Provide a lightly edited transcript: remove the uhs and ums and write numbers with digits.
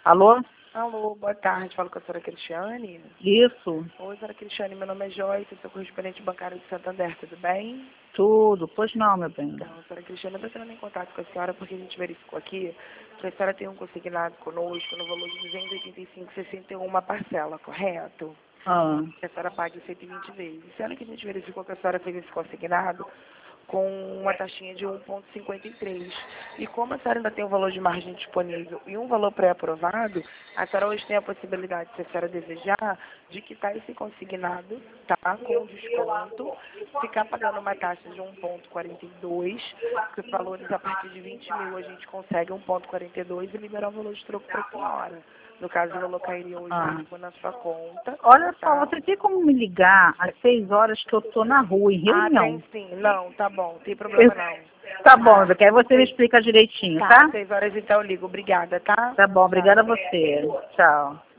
Alô? Alô, boa tarde. Falo com a senhora Cristiane. Isso, Oi, senhora Cristiane. Meu nome é Joyce, sou correspondente bancário de Santander. Tudo bem? tudo. Pois não, meu bem. Então, senhora Cristiane, eu estou entrando em contato com a senhora porque a gente verificou aqui que a senhora tem um consignado conosco no valor de R$ 285,61 uma parcela, correto? Ah, Que a senhora pague 120 vezes. Sendo que a gente verificou que a senhora fez esse consignado com uma taxinha de 1,53. E como a senhora ainda tem um valor de margem disponível e um valor pré-aprovado, a senhora hoje tem a possibilidade, se a senhora desejar, de quitar esse consignado, tá? Com desconto, ficar pagando uma taxa de 1,42, que os valores a partir de 20 mil a gente consegue 1,42 e liberar o valor de troco para a senhora. No caso, o valor cairia hoje ah. na sua conta, Olha só, tá? você tem como me ligar às 6 horas que eu tô na rua, em Ah, tem reunião? sim. Não, tá bom. Tem Eu- problema não. Tá bom, Tá. porque aí você me explica direitinho, Tá, tá? 6 horas então eu ligo. Obrigada, tá? Tá bom, obrigada a Tchau. você. Tchau.